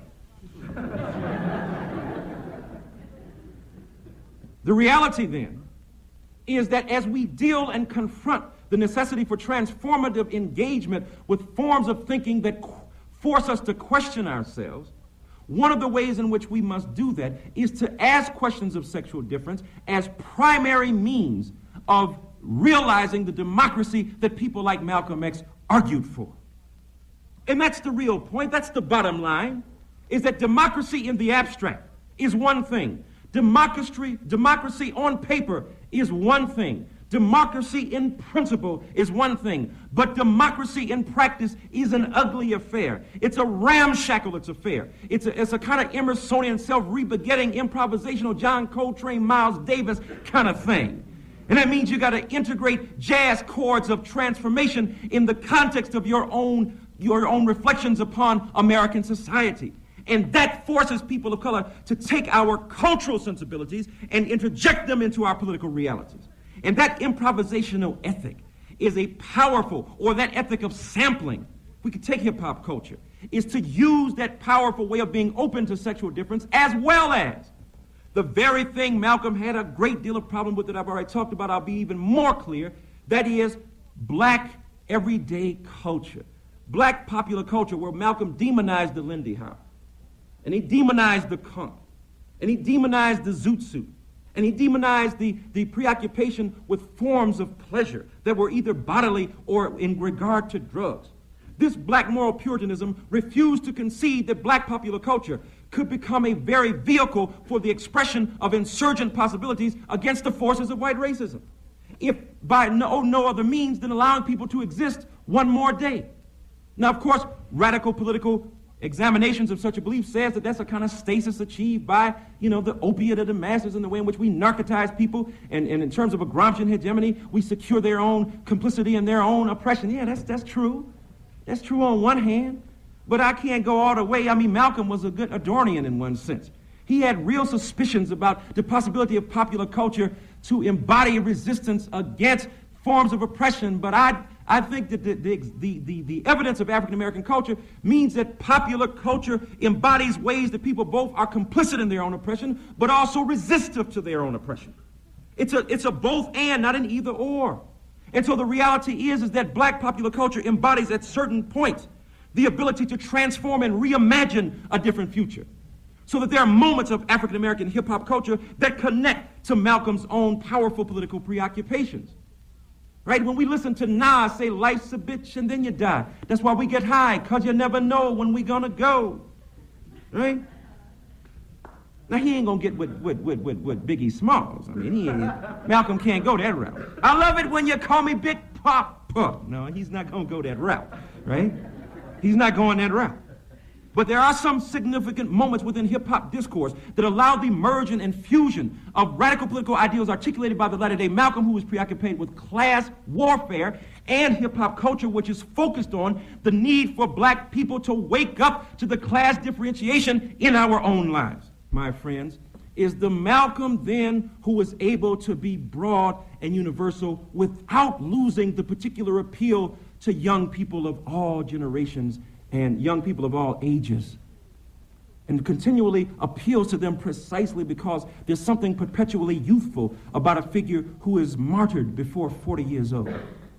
The reality then is that as we deal and confront the necessity for transformative engagement with forms of thinking that force us to question ourselves, one of the ways in which we must do that is to ask questions of sexual difference as primary means of realizing the democracy that people like Malcolm X argued for. And that's the real point. That's the bottom line, is that democracy in the abstract is one thing. Democracy on paper is one thing. Democracy in principle is one thing. But democracy in practice is an ugly affair. It's a ramshackle affair. It's a kind of Emersonian, self-rebegetting, improvisational, John Coltrane, Miles Davis kind of thing. And that means you got to integrate jazz chords of transformation in the context of your own reflections upon American society. And that forces people of color to take our cultural sensibilities and interject them into our political realities. And that improvisational ethic is a powerful, or that ethic of sampling, we could take hip-hop culture, is to use that powerful way of being open to sexual difference, as well as the very thing Malcolm had a great deal of problem with that I've already talked about. I'll be even more clear. That is black everyday culture, black popular culture, where Malcolm demonized the Lindy Hop, and he demonized the conch, and he demonized the zoot suit, and he demonized the preoccupation with forms of pleasure that were either bodily or in regard to drugs. This black moral puritanism refused to concede that black popular culture could become a very vehicle for the expression of insurgent possibilities against the forces of white racism, if by no other means than allowing people to exist one more day. Now, of course, radical political examinations of such a belief says that that's a kind of stasis achieved by, the opiate of the masses and the way in which we narcotize people, and in terms of a Gramscian hegemony, we secure their own complicity and their own oppression. Yeah, that's true. That's true on one hand, but I can't go all the way. I mean, Malcolm was a good Adornian in one sense. He had real suspicions about the possibility of popular culture to embody resistance against forms of oppression, but I think that the evidence of African American culture means that popular culture embodies ways that people both are complicit in their own oppression, but also resistive to their own oppression. It's a both and, not an either or. And so the reality is that black popular culture embodies at certain points the ability to transform and reimagine a different future. So that there are moments of African American hip hop culture that connect to Malcolm's own powerful political preoccupations. Right? When we listen to Nas say, life's a bitch and then you die. That's why we get high, because you never know when we're going to go. Right? Now, he ain't going to get with Biggie Smalls. I mean, Malcolm can't go that route. I love it when you call me Big Papa. No, he's not going to go that route. Right? He's not going that route. But there are some significant moments within hip-hop discourse that allow the merging and fusion of radical political ideals articulated by the latter-day Malcolm, who was preoccupied with class warfare, and hip-hop culture, which is focused on the need for black people to wake up to the class differentiation in our own lives. My friends, is the Malcolm then who was able to be broad and universal without losing the particular appeal to young people of all generations and young people of all ages, and continually appeals to them precisely because there's something perpetually youthful about a figure who is martyred before 40 years old.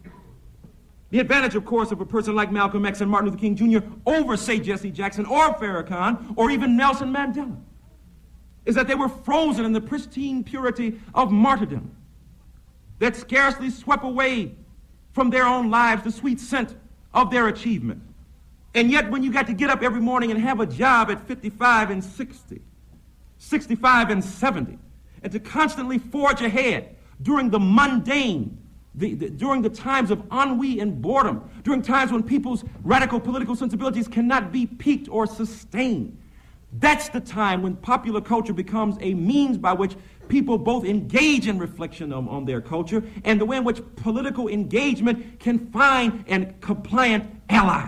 The advantage, of course, of a person like Malcolm X and Martin Luther King Jr. over, say, Jesse Jackson or Farrakhan or even Nelson Mandela is that they were frozen in the pristine purity of martyrdom that scarcely swept away from their own lives the sweet scent of their achievement. And yet when you got to get up every morning and have a job at 55 and 60, 65 and 70, and to constantly forge ahead during the mundane, during the times of ennui and boredom, during times when people's radical political sensibilities cannot be piqued or sustained, that's the time when popular culture becomes a means by which people both engage in reflection on their culture and the way in which political engagement can find a compliant ally.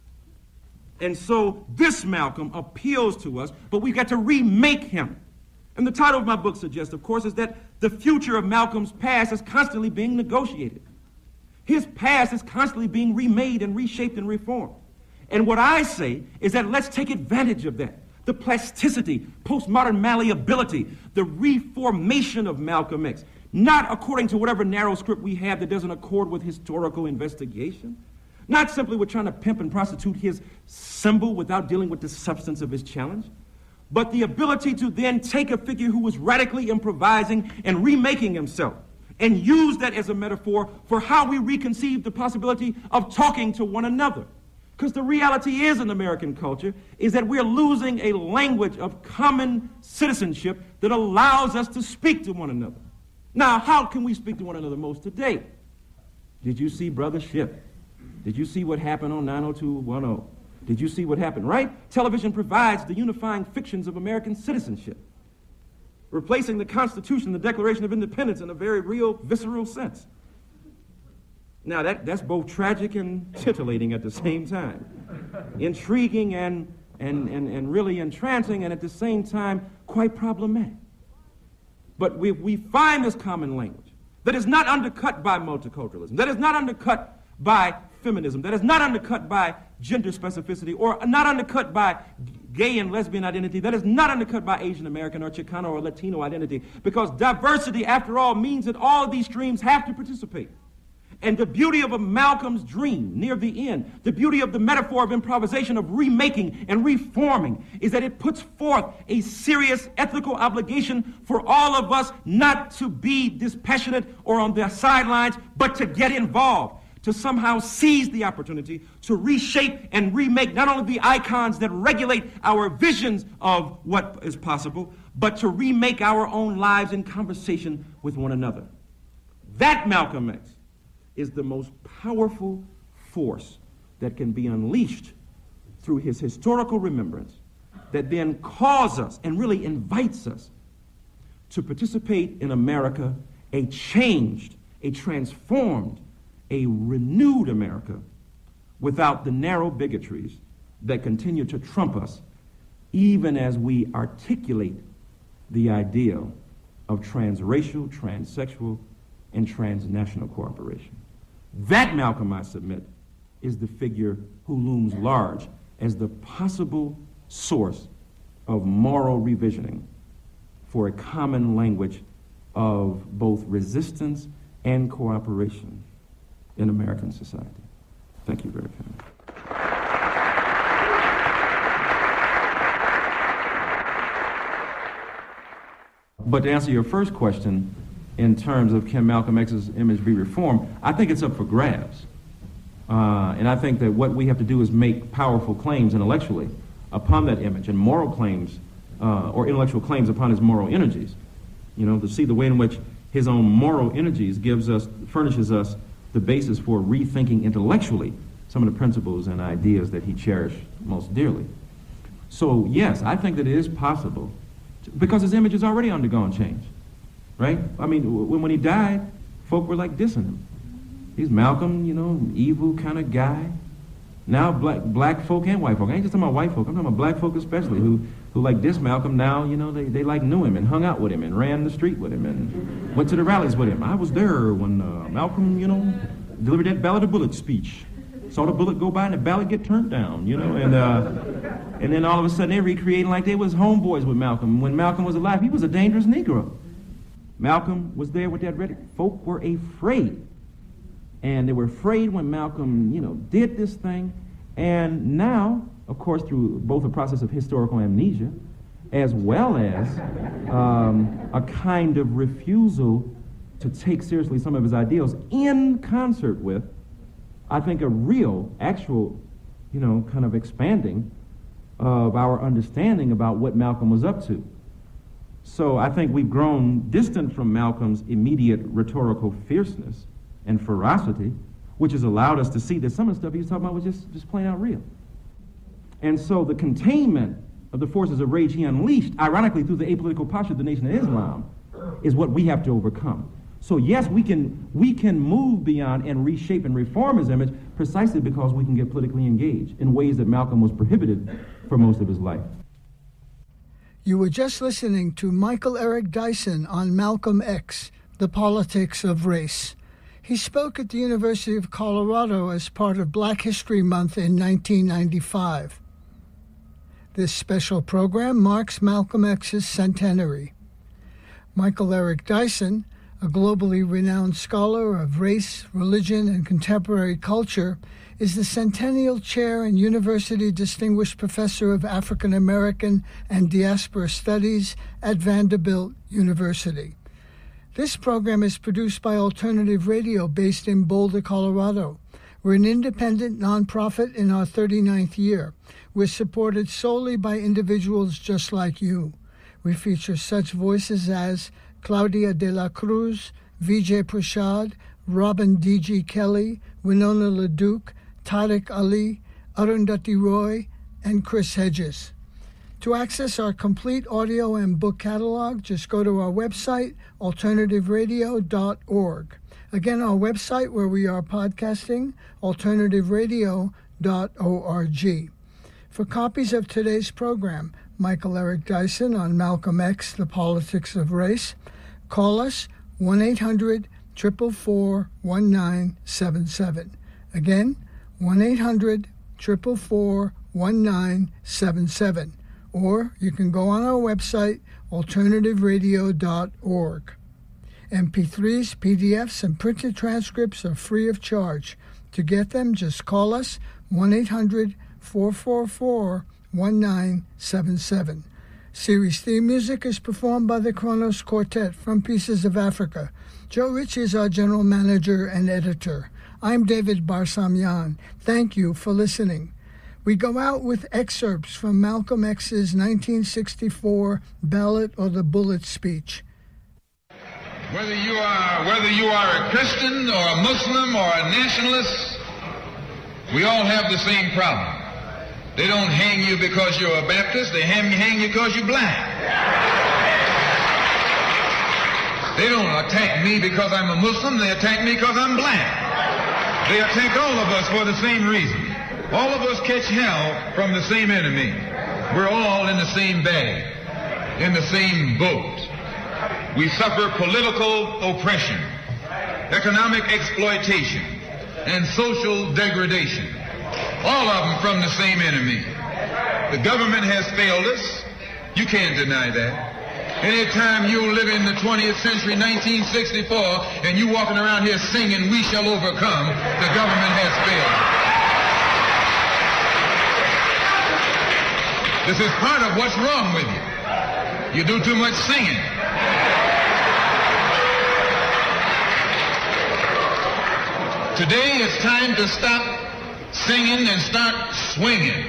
And so this Malcolm appeals to us, but we've got to remake him. And the title of my book suggests, of course, is that the future of Malcolm's past is constantly being negotiated. His past is constantly being remade and reshaped and reformed. And what I say is that let's take advantage of that. The plasticity, postmodern malleability, the reformation of Malcolm X, not according to whatever narrow script we have that doesn't accord with historical investigation, not simply with trying to pimp and prostitute his symbol without dealing with the substance of his challenge, but the ability to then take a figure who was radically improvising and remaking himself and use that as a metaphor for how we reconceive the possibility of talking to one another. Because the reality is in American culture is that we're losing a language of common citizenship that allows us to speak to one another. Now, how can we speak to one another most today? Did you see Brother Ship? Did you see what happened on 90210? Did you see what happened, right? Television provides the unifying fictions of American citizenship, replacing the Constitution, the Declaration of Independence in a very real, visceral sense. Now, that's both tragic and titillating at the same time. Intriguing and really entrancing, and at the same time, quite problematic. But we find this common language that is not undercut by multiculturalism, that is not undercut by feminism, that is not undercut by gender specificity, or not undercut by gay and lesbian identity, that is not undercut by Asian American or Chicano or Latino identity, because diversity, after all, means that all of these streams have to participate. And the beauty of a Malcolm's dream near the end, the beauty of the metaphor of improvisation, of remaking and reforming, is that it puts forth a serious ethical obligation for all of us not to be dispassionate or on the sidelines, but to get involved, to somehow seize the opportunity to reshape and remake not only the icons that regulate our visions of what is possible, but to remake our own lives in conversation with one another. That Malcolm X is the most powerful force that can be unleashed through his historical remembrance that then calls us and really invites us to participate in America, a changed, a transformed, a renewed America without the narrow bigotries that continue to trump us, even as we articulate the ideal of transracial, transsexual, and transnational cooperation. That Malcolm, I submit, is the figure who looms large as the possible source of moral revisioning for a common language of both resistance and cooperation in American society. Thank you very kindly. But to answer your first question, in terms of can Malcolm X's image be reformed, I think it's up for grabs. And I think that what we have to do is make powerful claims intellectually upon that image, and moral claims, or intellectual claims upon his moral energies. You know, to see the way in which his own moral energies furnishes us the basis for rethinking intellectually some of the principles and ideas that he cherished most dearly. So yes, I think that it is possible, because his image has already undergone change, right? I mean, when he died, folk were like dissing him. He's Malcolm, you know, evil kind of guy. Now black folk and white folk, I ain't just talking about white folk, I'm talking about black folk especially, who like diss Malcolm now, you know, they like knew him and hung out with him and ran the street with him and went to the rallies with him. I was there when Malcolm, you know, delivered that Ballad of Bullets speech. Saw the bullet go by and the ballot get turned down, you know, and then all of a sudden they recreating like they was homeboys with Malcolm. When Malcolm was alive, he was a dangerous Negro. Malcolm was there with that ready. Folk were afraid. And they were afraid when Malcolm, you know, did this thing. And now, of course, through both a process of historical amnesia, as well as a kind of refusal to take seriously some of his ideals in concert with, I think, a real, actual, you know, kind of expanding of our understanding about what Malcolm was up to. So I think we've grown distant from Malcolm's immediate rhetorical fierceness and ferocity, which has allowed us to see that some of the stuff he was talking about was just plain out real. And so the containment of the forces of rage he unleashed, ironically through the apolitical posture of the Nation of Islam, is what we have to overcome. So yes, we can move beyond and reshape and reform his image precisely because we can get politically engaged in ways that Malcolm was prohibited for most of his life. You were just listening to Michael Eric Dyson on Malcolm X, The Politics of Race. He spoke at the University of Colorado as part of Black History Month in 1995. This special program marks Malcolm X's centenary. Michael Eric Dyson, a globally renowned scholar of race, religion, and contemporary culture, is the Centennial Chair and University Distinguished Professor of African American and Diaspora Studies at Vanderbilt University. This program is produced by Alternative Radio based in Boulder, Colorado. We're an independent nonprofit in our 39th year. We're supported solely by individuals just like you. We feature such voices as Claudia de la Cruz, Vijay Prashad, Robin D.G. Kelly, Winona LaDuke, Tariq Ali, Arundhati Roy, and Chris Hedges. To access our complete audio and book catalog, just go to our website, alternativeradio.org. Again, our website where we are podcasting, alternativeradio.org. For copies of today's program, Michael Eric Dyson on Malcolm X, The Politics of Race, call us 1-800-444-1977. Again, 1-800-444-1977. Or you can go on our website, alternativeradio.org. MP3s, PDFs, and printed transcripts are free of charge. To get them, just call us 1-800-444-1977. Series theme music is performed by the Kronos Quartet from Pieces of Africa. Joe Ritchie is our general manager and editor. I'm David Barsamian. Thank you for listening. We go out with excerpts from Malcolm X's 1964 Ballot or the Bullet speech. Whether you are a Christian or a Muslim or a nationalist, we all have the same problem. They don't hang you because you're a Baptist, they hang you because you're black. They don't attack me because I'm a Muslim, they attack me because I'm black. They attack all of us for the same reason. All of us catch hell from the same enemy. We're all in the same bag, in the same boat. We suffer political oppression, economic exploitation, and social degradation. All of them from the same enemy. The government has failed us. You can't deny that. Anytime you live in the 20th century, 1964, and you walking around here singing, "We shall overcome," the government has failed. This is part of what's wrong with you. You do too much singing. Today it's time to stop singing and start swinging.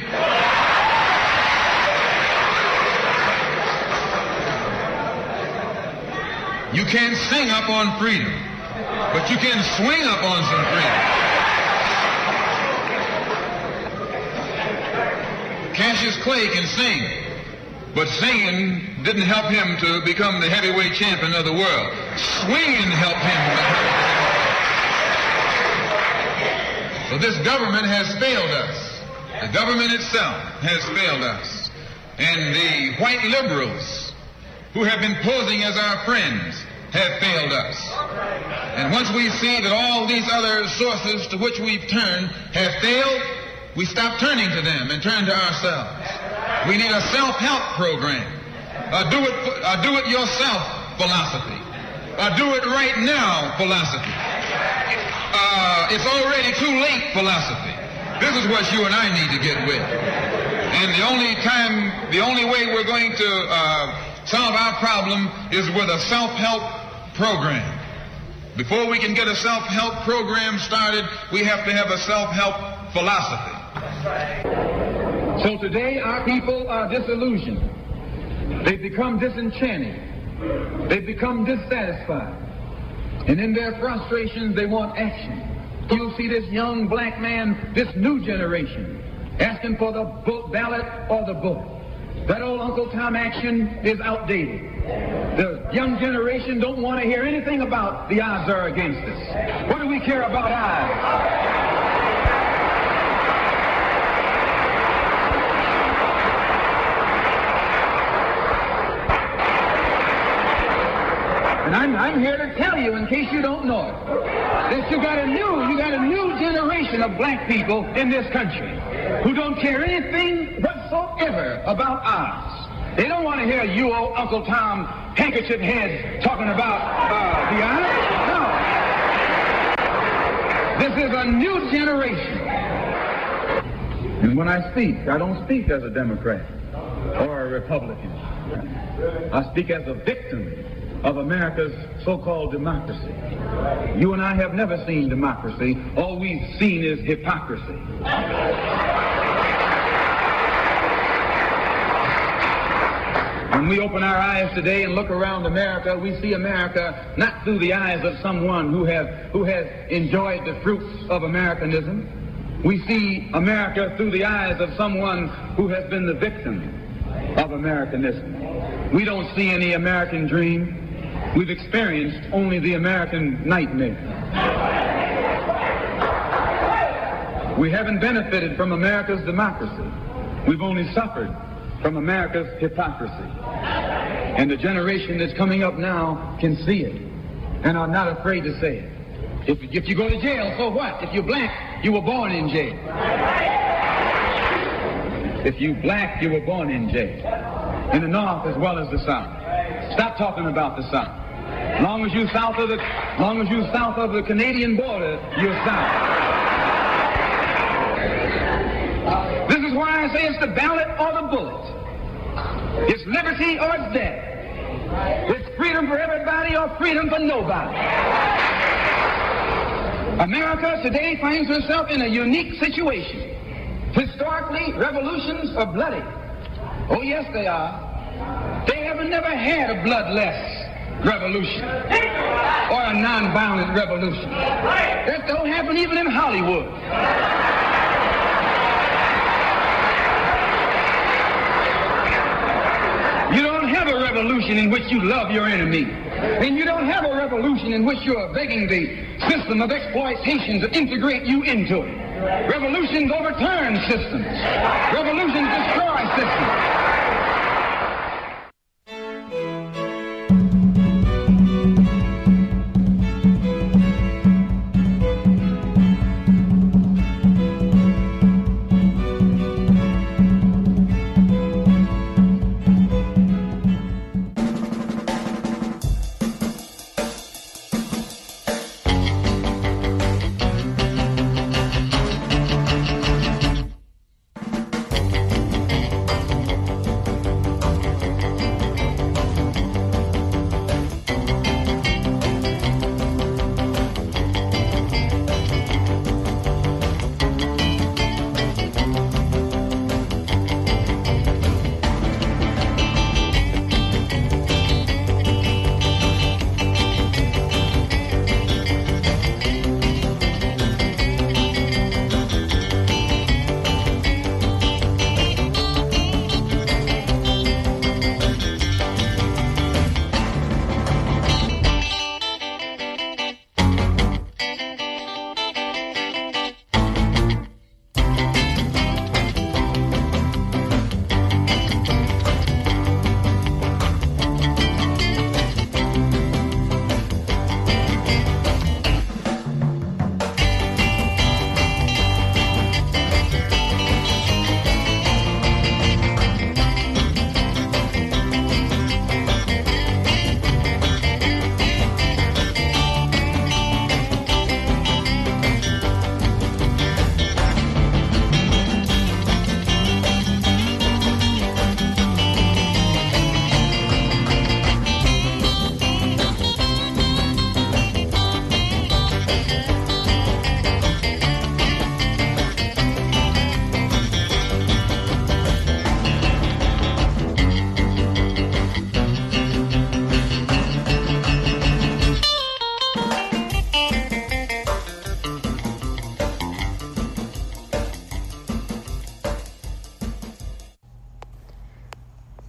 You can't sing up on freedom, but you can swing up on some freedom. Cash Cassius Clay can sing, but singing didn't help him to become the heavyweight champion of the world. Swinging helped him to become the heavyweight. So this government has failed us. The government itself has failed us. And the white liberals who have been posing as our friends have failed us. And once we see that all these other sources to which we've turned have failed, we stop turning to them and turn to ourselves. We need a self-help program, a do-it-yourself philosophy, a do-it-right-now philosophy, it's already too late philosophy. This is what you and I need to get with. And the only way we're going to solve our problem is with a self-help program. Before we can get a self-help program started, we have to have a self-help philosophy. So today our people are disillusioned. They've become disenchanted. They've become dissatisfied. And in their frustrations, they want action. You'll see this young black man, this new generation, asking for the ballot or the vote. That old Uncle Tom action is outdated. The young generation don't want to hear anything about the odds are against us. What do we care about odds? And I'm here to tell you, in case you don't know it, that you got a new generation of black people in this country who don't care anything whatsoever about odds. They don't want to hear you old Uncle Tom handkerchief heads talking about the odds. No. This is a new generation. And when I speak, I don't speak as a Democrat or a Republican. I speak as a victim of America's so-called democracy. You and I have never seen democracy. All we've seen is hypocrisy. When we open our eyes today and look around America, we see America not through the eyes of someone who has enjoyed the fruits of Americanism. We see America through the eyes of someone who has been the victim of Americanism. We don't see any American dream. We've experienced only the American nightmare. We haven't benefited from America's democracy. We've only suffered from America's hypocrisy. And the generation that's coming up now can see it and are not afraid to say it. If you go to jail, so what? If you're black, you were born in jail. If you're black, you were born in jail. In the North as well as the South. Stop talking about the South. Long as you're south of the Canadian border, you're south. This is why I say it's the ballot or the bullet. It's liberty or it's death. It's freedom for everybody or freedom for nobody. America today finds herself in a unique situation. Historically, revolutions are bloody. Oh, yes, they are. They have never had a bloodless revolution or a non-violent revolution. That don't happen even in Hollywood. You don't have a revolution in which you love your enemy. And you don't have a revolution in which you are begging the system of exploitation to integrate you into it. Revolutions overturn systems. Revolutions destroy systems.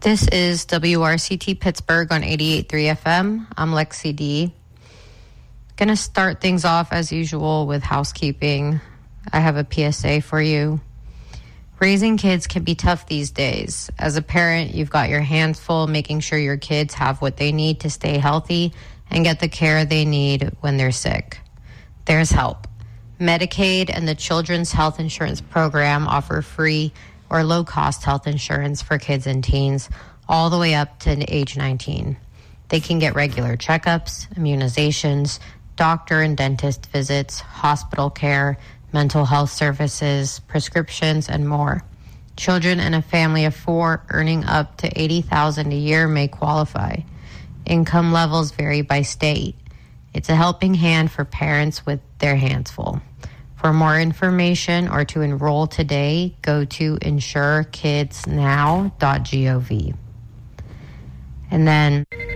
This is WRCT Pittsburgh on 88.3 FM. I'm Lexi D. Gonna start things off as usual with housekeeping. I have a PSA for you. Raising kids can be tough these days. As a parent, you've got your hands full making sure your kids have what they need to stay healthy and get the care they need when they're sick. There's help. Medicaid and the Children's Health Insurance Program offer free or low-cost health insurance for kids and teens all the way up to age 19. They can get regular checkups, immunizations, doctor and dentist visits, hospital care, mental health services, prescriptions, and more. Children in a family of 4 earning up to $80,000 a year may qualify. Income levels vary by state. It's a helping hand for parents with their hands full. For more information or to enroll today, go to insurekidsnow.gov. And then